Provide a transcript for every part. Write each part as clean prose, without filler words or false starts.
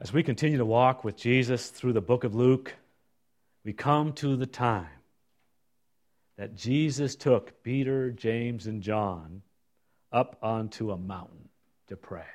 As we continue to walk with Jesus through the book of Luke, we come to the time that Jesus took Peter, James, and John up onto a mountain to pray.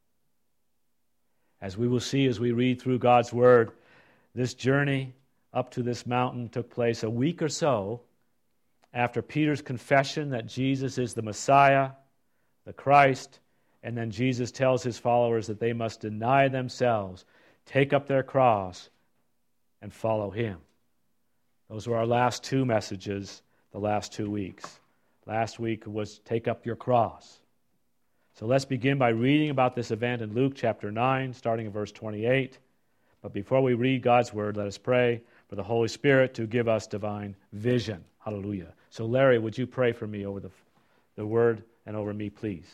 As we will see as we read through God's Word, this journey up to this mountain took place a week or so after Peter's confession that Jesus is the Messiah, the Christ, and then Jesus tells his followers that they must deny themselves, take up their cross, and follow him. Those were our last two messages the last 2 weeks. Last week was take up your cross. So let's begin by reading about this event in Luke chapter 9, starting in verse 28. But before we read God's Word, let us pray for the Holy Spirit to give us divine vision. Hallelujah. So Larry, would you pray for me over the Word and over me, please?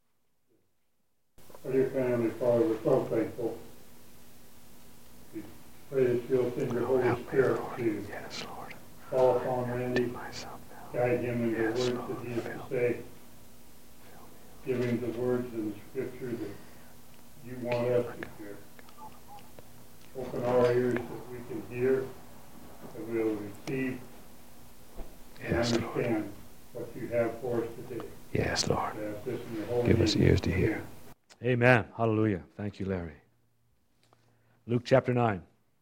Our dear family, Father, we're so thankful. We pray that you'll send your Holy Spirit to fall upon Randy, guide him in the words that he has to say, give him the words in the Scripture that you want us to hear. Open our ears that we can hear, that we'll receive and understand what you have for us today. Yes, Lord. Give us ears to hear. Amen. Hallelujah. Thank you, Larry. Luke chapter 9.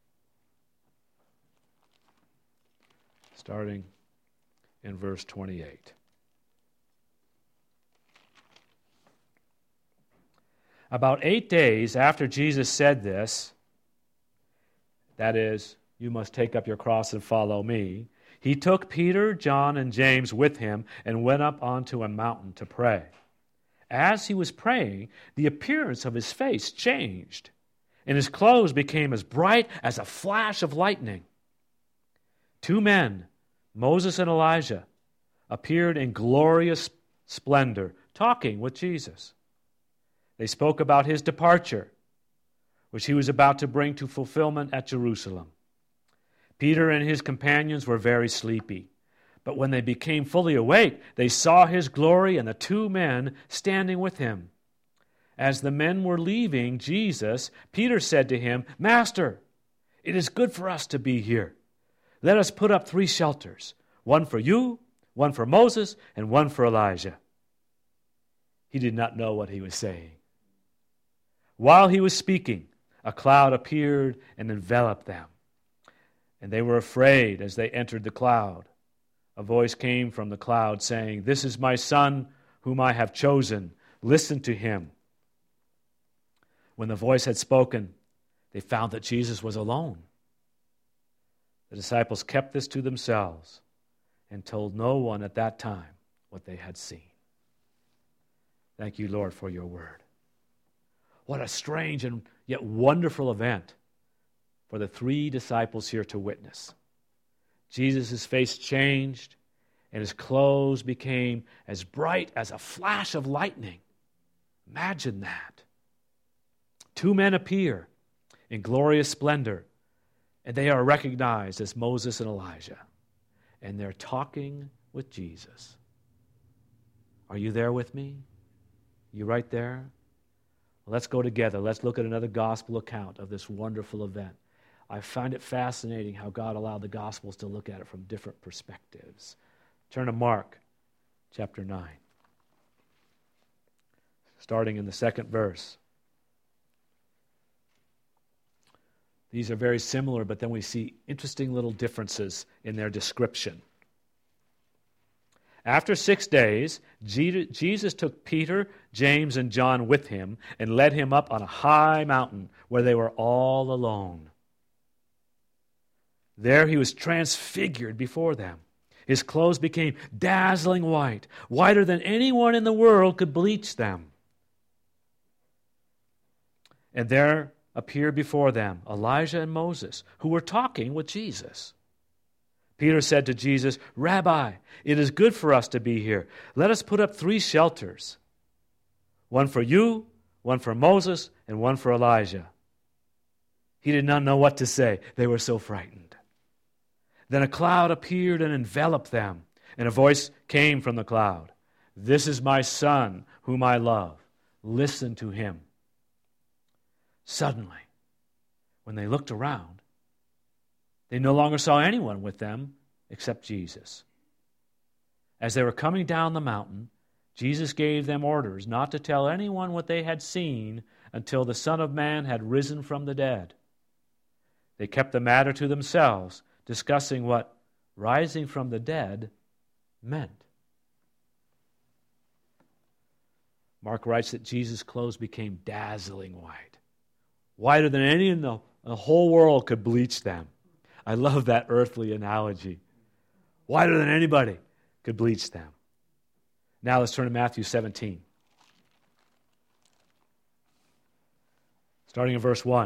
Starting in verse 28. About 8 days after Jesus said this, that is, you must take up your cross and follow me, he took Peter, John, and James with him and went up onto a mountain to pray. As he was praying, the appearance of his face changed, and his clothes became as bright as a flash of lightning. 2 men, Moses and Elijah, appeared in glorious splendor, talking with Jesus. They spoke about his departure, which he was about to bring to fulfillment at Jerusalem. Peter and his companions were very sleepy. But when they became fully awake, they saw his glory and the 2 men standing with him. As the men were leaving Jesus, Peter said to him, "Master, it is good for us to be here. Let us put up 3 shelters, one for you, one for Moses, and one for Elijah." He did not know what he was saying. While he was speaking, a cloud appeared and enveloped them, and they were afraid as they entered the cloud. A voice came from the cloud saying, "This is my Son, whom I have chosen. Listen to him." When the voice had spoken, they found that Jesus was alone. The disciples kept this to themselves and told no one at that time what they had seen. Thank you, Lord, for your word. What a strange and yet wonderful event for the 3 disciples here to witness. Jesus' face changed, and his clothes became as bright as a flash of lightning. Imagine that. 2 men appear in glorious splendor, and they are recognized as Moses and Elijah. And they're talking with Jesus. Are you there with me? You right there? Well, let's go together. Let's look at another gospel account of this wonderful event. I find it fascinating how God allowed the Gospels to look at it from different perspectives. Turn to Mark chapter 9, starting in the 2nd verse. These are very similar, but then we see interesting little differences in their description. After 6 days, Jesus took Peter, James, and John with him and led him up on a high mountain where they were all alone. There he was transfigured before them. His clothes became dazzling white, whiter than anyone in the world could bleach them. And there appeared before them Elijah and Moses, who were talking with Jesus. Peter said to Jesus, "Rabbi, it is good for us to be here. Let us put up 3 shelters, one for you, one for Moses, and one for Elijah." He did not know what to say. They were so frightened. Then a cloud appeared and enveloped them, and a voice came from the cloud. "This is my Son, whom I love. Listen to him." Suddenly, When they looked around, they no longer saw anyone with them except Jesus. As they were coming down the mountain, Jesus gave them orders not to tell anyone what they had seen until the Son of Man had risen from the dead. They kept the matter to themselves, discussing what rising from the dead meant. Mark writes that Jesus' clothes became dazzling white, whiter than any in the whole world could bleach them. I love that earthly analogy. Whiter than anybody could bleach them. Now let's turn to Matthew 17. Starting in verse 1.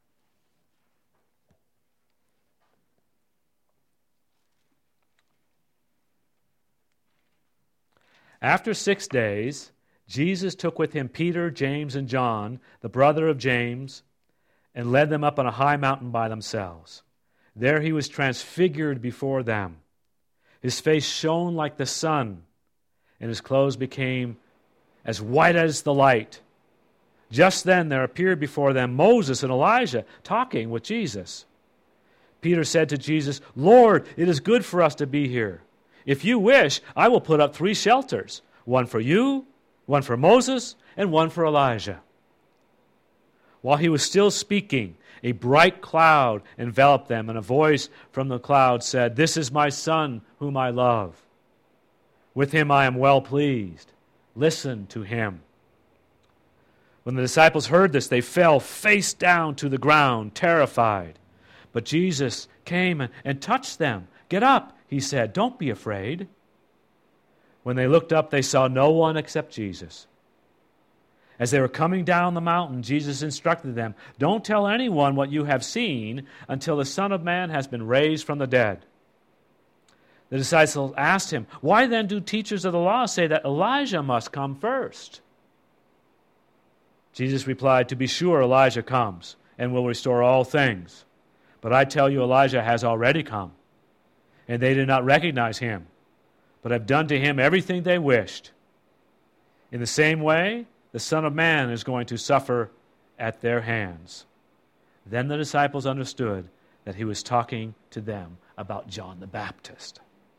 After 6 days, Jesus took with him Peter, James, and John, the brother of James, and led them up on a high mountain by themselves. There he was transfigured before them. His face shone like the sun, and his clothes became as white as the light. Just then there appeared before them Moses and Elijah talking with Jesus. Peter said to Jesus, "Lord, it is good for us to be here. If you wish, I will put up 3 shelters, one for you, one for Moses, and one for Elijah." While he was still speaking, a bright cloud enveloped them, and a voice from the cloud said, "This is my Son, whom I love. With him I am well pleased. Listen to him." When the disciples heard this, they fell face down to the ground, terrified. But Jesus came and touched them. "Get up," he said. "Don't be afraid." When they looked up, they saw no one except Jesus. As they were coming down the mountain, Jesus instructed them, "Don't tell anyone what you have seen until the Son of Man has been raised from the dead." The disciples asked him, "Why then do teachers of the law say that Elijah must come first?" Jesus replied, "To be sure, Elijah comes and will restore all things. But I tell you, Elijah has already come, and they did not recognize him, but have done to him everything they wished. In the same way, the Son of Man is going to suffer at their hands." Then the disciples understood that he was talking to them about John the Baptist.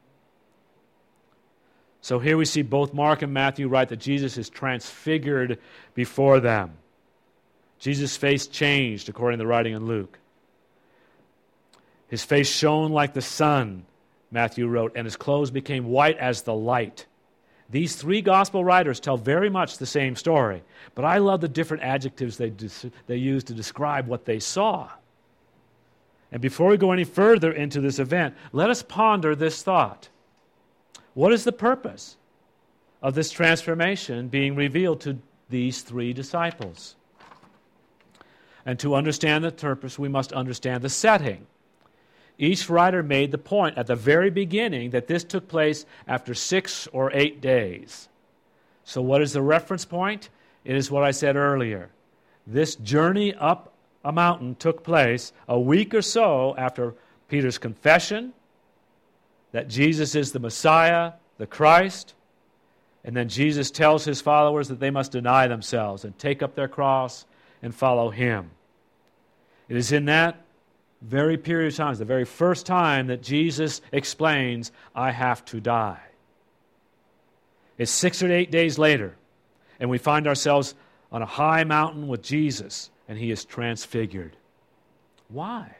So here we see both Mark and Matthew write that Jesus is transfigured before them. Jesus' face changed, according to the writing in Luke. His face shone like the sun, Matthew wrote, and his clothes became white as the light. These 3 gospel writers tell very much the same story, but I love the different adjectives they use to describe what they saw. And before we go any further into this event, let us ponder this thought. What is the purpose of this transformation being revealed to these 3 disciples? And to understand the purpose, we must understand the setting. Each writer made the point at the very beginning that this took place after 6 or 8 days. So what is the reference point? It is what I said earlier. This journey up a mountain took place a week or so after Peter's confession that Jesus is the Messiah, the Christ, and then Jesus tells his followers that they must deny themselves and take up their cross and follow him. It is in that very period of time, the very first time that Jesus explains, "I have to die." It's 6 or 8 days later, and we find ourselves on a high mountain with Jesus, and he is transfigured. Why?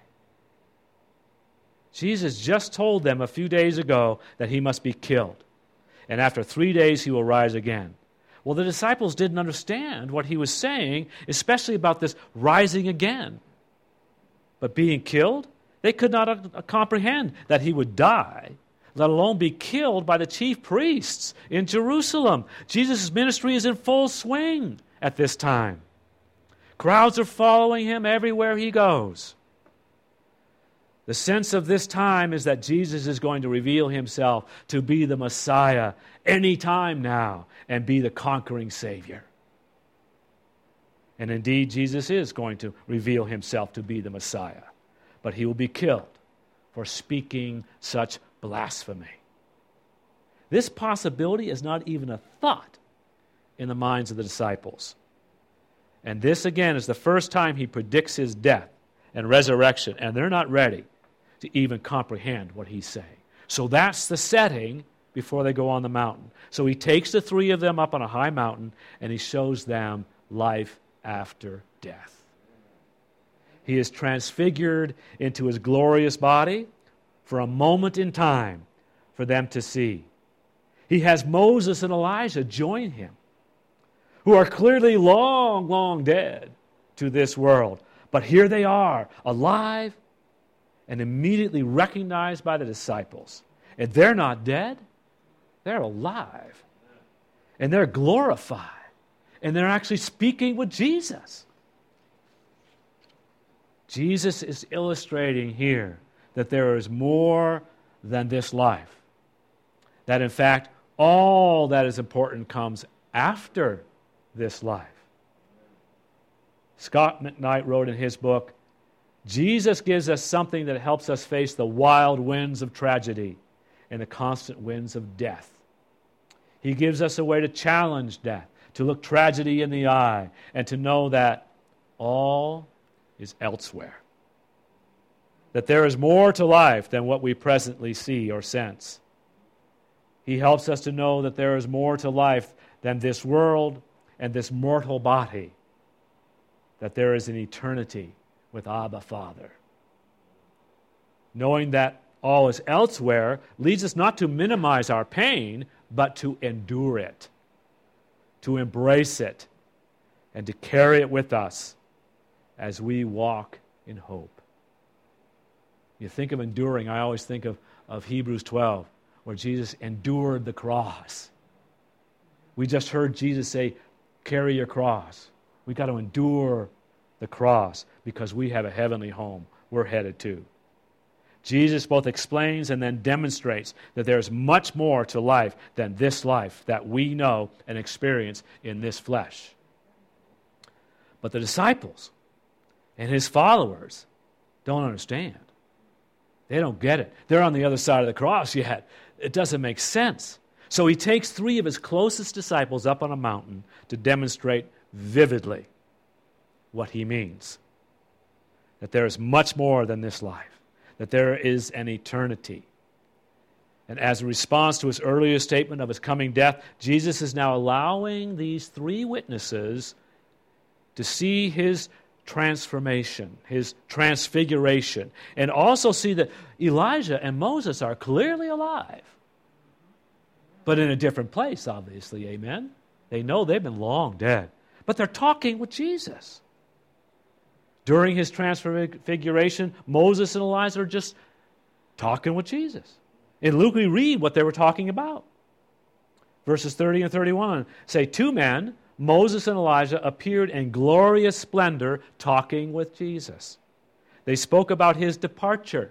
Jesus just told them a few days ago that he must be killed, and after 3 days he will rise again. Well, the disciples didn't understand what he was saying, especially about this rising again. But being killed, they could not comprehend that he would die, let alone be killed by the chief priests in Jerusalem. Jesus' ministry is in full swing at this time. Crowds are following him everywhere he goes. The sense of this time is that Jesus is going to reveal himself to be the Messiah any time now and be the conquering Savior. And indeed, Jesus is going to reveal himself to be the Messiah. But he will be killed for speaking such blasphemy. This possibility is not even a thought in the minds of the disciples. And this, again, is the first time he predicts his death and resurrection, and they're not ready to even comprehend what he's saying. So that's the setting before they go on the mountain. So he takes the three of them up on a high mountain, and he shows them life after death. He is transfigured into his glorious body for a moment in time for them to see. He has Moses and Elijah join him, who are clearly long, long dead to this world. But here they are, alive and immediately recognized by the disciples. And they're not dead, they're alive. And they're glorified. And they're actually speaking with Jesus. Jesus is illustrating here that there is more than this life. That in fact, all that is important comes after this life. Scott McKnight wrote in his book, Jesus gives us something that helps us face the wild winds of tragedy and the constant winds of death. He gives us a way to challenge death, to look tragedy in the eye, and to know that all is elsewhere. That there is more to life than what we presently see or sense. He helps us to know that there is more to life than this world and this mortal body. That there is an eternity with Abba Father. Knowing that all is elsewhere leads us not to minimize our pain, but to endure it, to embrace it, and to carry it with us as we walk in hope. You think of enduring, I always think of Hebrews 12, where Jesus endured the cross. We just heard Jesus say, carry your cross. We've got to endure the cross because we have a heavenly home we're headed to. Jesus both explains and then demonstrates that there's much more to life than this life that we know and experience in this flesh. But the disciples and his followers don't understand. They don't get it. They're on the other side of the cross yet. It doesn't make sense. So he takes three of his closest disciples up on a mountain to demonstrate vividly what he means. That there is much more than this life. That there is an eternity. And as a response to his earlier statement of his coming death, Jesus is now allowing these three witnesses to see his transformation, his transfiguration, and also see that Elijah and Moses are clearly alive. But in a different place, obviously, amen? They know they've been long dead. But they're talking with Jesus. During his transfiguration, Moses and Elijah are just talking with Jesus. In Luke, we read what they were talking about. Verses 30 and 31 say, two men, Moses and Elijah, appeared in glorious splendor talking with Jesus. They spoke about his departure,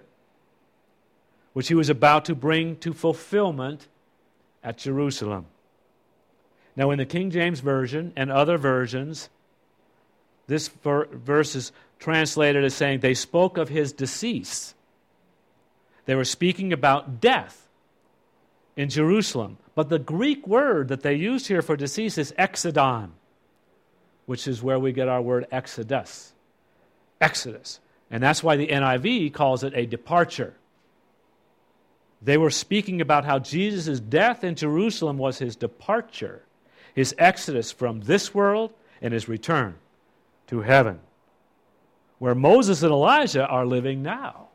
which he was about to bring to fulfillment at Jerusalem. Now, in the King James Version and other versions, this verse is translated as saying they spoke of his decease. They were speaking about death in Jerusalem. But the Greek word that they used here for decease is exodon, which is where we get our word exodus. Exodus. And that's why the NIV calls it a departure. They were speaking about how Jesus' death in Jerusalem was his departure, his exodus from this world and his return to heaven, where Moses and Elijah are living now.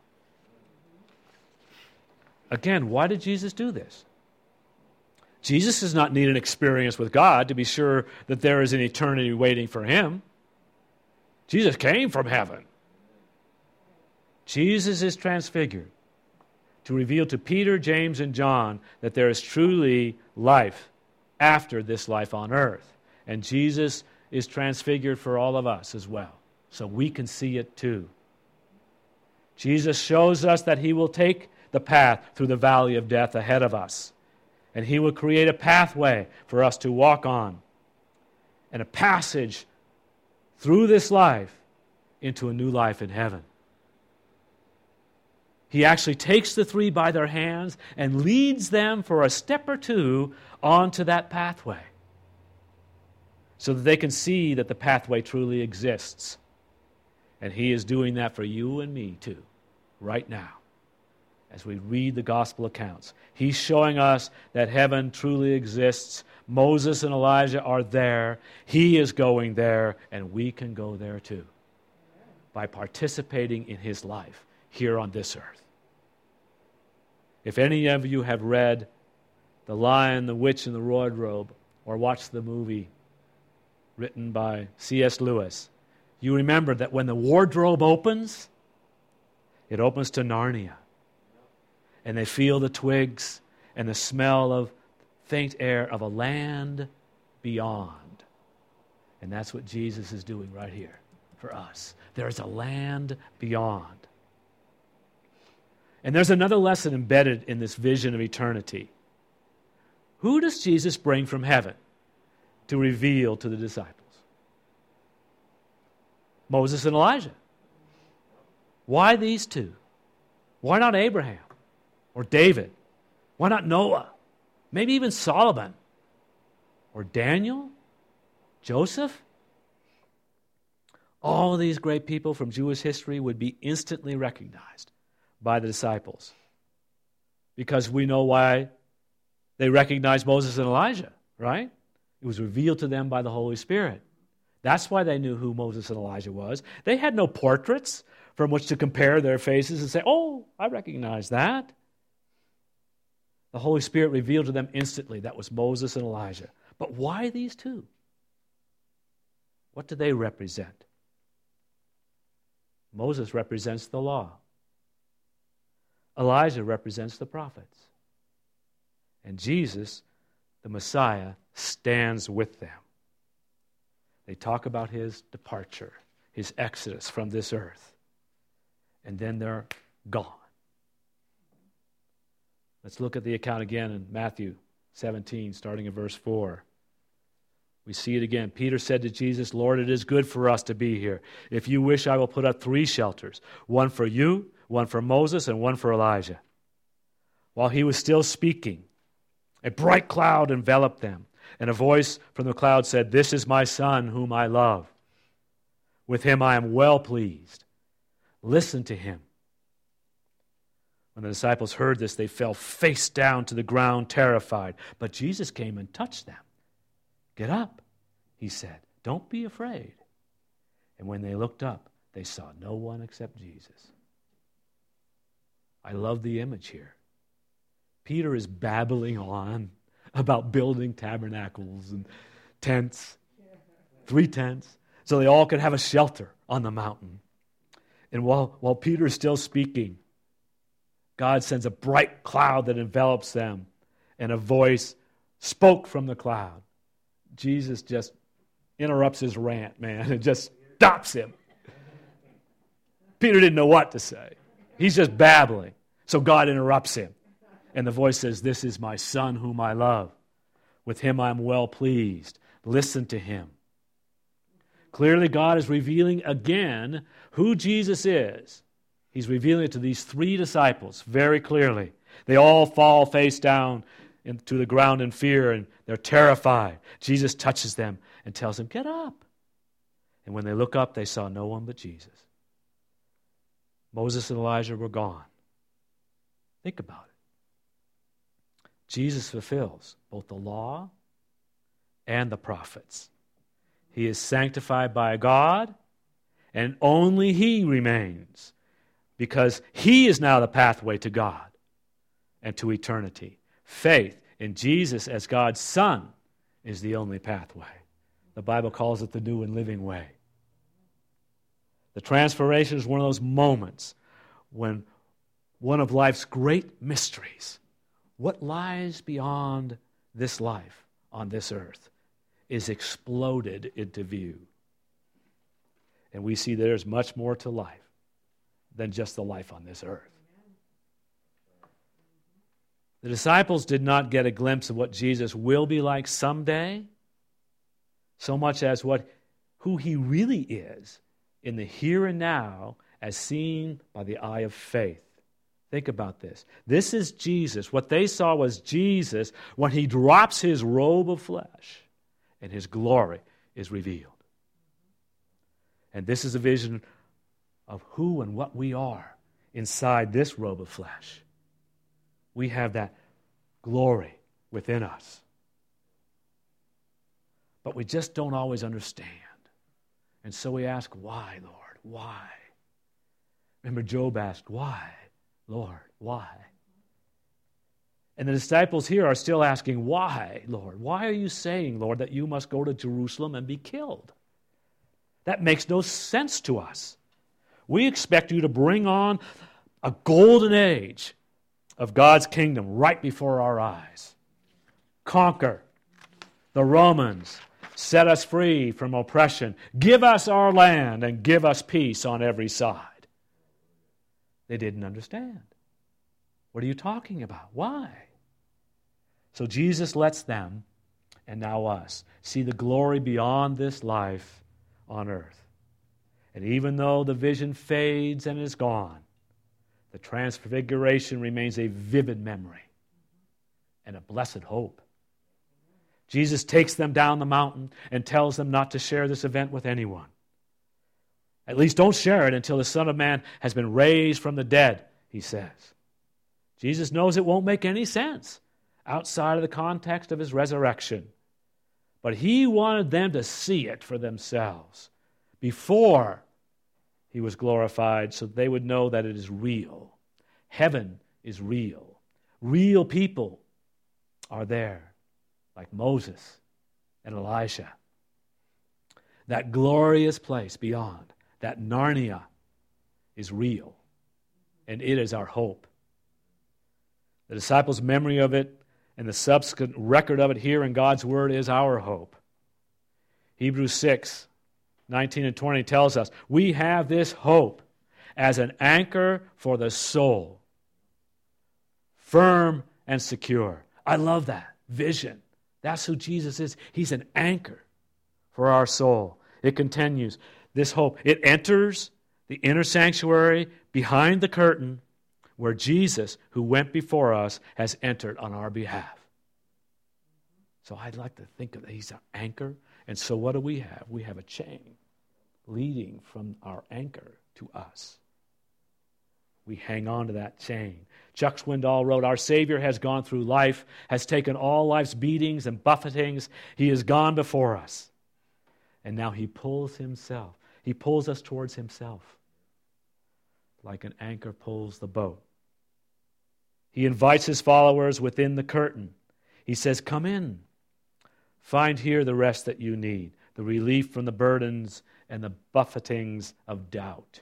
Again, why did Jesus do this? Jesus does not need an experience with God to be sure that there is an eternity waiting for him. Jesus came from heaven. Jesus is transfigured to reveal to Peter, James, and John that there is truly life after this life on earth. And Jesus is transfigured for all of us as well, so we can see it too. Jesus shows us that he will take the path through the valley of death ahead of us, and he will create a pathway for us to walk on, and a passage through this life into a new life in heaven. He actually takes the three by their hands and leads them for a step or two onto that pathway, so that they can see that the pathway truly exists. And He is doing that for you and me too, right now, as we read the gospel accounts. He's showing us that heaven truly exists. Moses and Elijah are there. He is going there, and we can go there too by participating in His life here on this earth. If any of you have read The Lion, the Witch, and the Wardrobe, or watched the movie written by C.S. Lewis, you remember that when the wardrobe opens, it opens to Narnia. And they feel the twigs and the smell of faint air of a land beyond. And that's what Jesus is doing right here for us. There is a land beyond. And there's another lesson embedded in this vision of eternity. Who does Jesus bring from heaven to reveal to the disciples? Moses and Elijah. Why these two? Why not Abraham or David? Why not Noah? Maybe even Solomon or Daniel, Joseph? All of these great people from Jewish history would be instantly recognized by the disciples, because we know why they recognized Moses and Elijah, right? It was revealed to them by the Holy Spirit. That's why they knew who Moses and Elijah was. They had no portraits from which to compare their faces and say, oh, I recognize that. The Holy Spirit revealed to them instantly that was Moses and Elijah. But why these two? What do they represent? Moses represents the law. Elijah represents the prophets. And Jesus, the Messiah, stands with them. They talk about His departure, His exodus from this earth. And then they're gone. Let's look at the account again in Matthew 17, starting in verse 4. We see it again. Peter said to Jesus, Lord, it is good for us to be here. If you wish, I will put up 3 shelters, one for you, one for Moses, and one for Elijah. While he was still speaking, a bright cloud enveloped them, and a voice from the cloud said, This is my Son, whom I love. With him I am well pleased. Listen to him. When the disciples heard this, they fell face down to the ground, terrified. But Jesus came and touched them. Get up, He said. Don't be afraid. And when they looked up, they saw no one except Jesus. I love the image here. Peter is babbling on about building tabernacles and tents, 3 tents, so they all could have a shelter on the mountain. And while Peter is still speaking, God sends a bright cloud that envelops them, and a voice spoke from the cloud. Jesus just interrupts his rant, man, and just stops him. Peter didn't know what to say. He's just babbling. So God interrupts him. And the voice says, This is my Son whom I love. With him I am well pleased. Listen to him. Clearly, God is revealing again who Jesus is. He's revealing it to these 3 disciples very clearly. They all fall face down to the ground in fear, and they're terrified. Jesus touches them and tells them, Get up. And when they look up, they saw no one but Jesus. Moses and Elijah were gone. Think about it. Jesus fulfills both the law and the prophets. He is sanctified by God, and only He remains, because He is now the pathway to God and to eternity. Faith in Jesus as God's Son is the only pathway. The Bible calls it the new and living way. The transformation is one of those moments when one of life's great mysteries, what lies beyond this life on this earth, is exploded into view. And we see there's much more to life than just the life on this earth. The disciples did not get a glimpse of what Jesus will be like someday, so much as who He really is in the here and now as seen by the eye of faith. Think about this. This is Jesus. What they saw was Jesus when He drops His robe of flesh and His glory is revealed. And this is a vision of who and what we are inside this robe of flesh. We have that glory within us. But we just don't always understand. And so we ask, why, Lord? Why? Remember, Job asked, why, Lord? Why? And the disciples here are still asking, why, Lord? Why are you saying, Lord, that you must go to Jerusalem and be killed? That makes no sense to us. We expect you to bring on a golden age of God's kingdom right before our eyes. Conquer the Romans. Set us free from oppression. Give us our land and give us peace on every side. They didn't understand. What are you talking about? Why? So Jesus lets them, and now us, see the glory beyond this life on earth. And even though the vision fades and is gone, the transfiguration remains a vivid memory and a blessed hope. Jesus takes them down the mountain and tells them not to share this event with anyone. At least don't share it until the Son of Man has been raised from the dead, he says. Jesus knows it won't make any sense outside of the context of his resurrection. But he wanted them to see it for themselves before he was glorified, so they would know that it is real. Heaven is real. Real people are there, like Moses and Elijah. That glorious place beyond, that Narnia, is real, and it is our hope. The disciples' memory of it and the subsequent record of it here in God's Word is our hope. Hebrews 6, 19 and 20 tells us, we have this hope as an anchor for the soul, firm and secure. I love that vision. That's who Jesus is. He's an anchor for our soul. It continues, this hope. It enters the inner sanctuary behind the curtain where Jesus, who went before us, has entered on our behalf. So I'd like to think of that. He's an anchor. And so what do we have? We have a chain leading from our anchor to us. We hang on to that chain. Chuck Swindoll wrote, our Savior has gone through life, has taken all life's beatings and buffetings. He has gone before us. And now he pulls himself. He pulls us towards himself like an anchor pulls the boat. He invites his followers within the curtain. He says, come in. Find here the rest that you need, the relief from the burdens and the buffetings of doubt.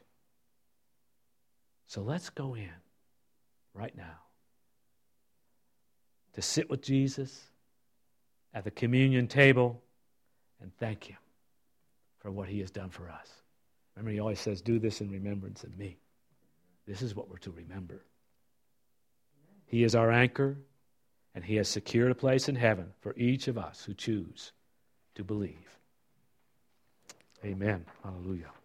So let's go in right now to sit with Jesus at the communion table and thank him for what he has done for us. Remember, he always says, do this in remembrance of me. This is what we're to remember. He is our anchor, and he has secured a place in heaven for each of us who choose to believe. Amen. Hallelujah.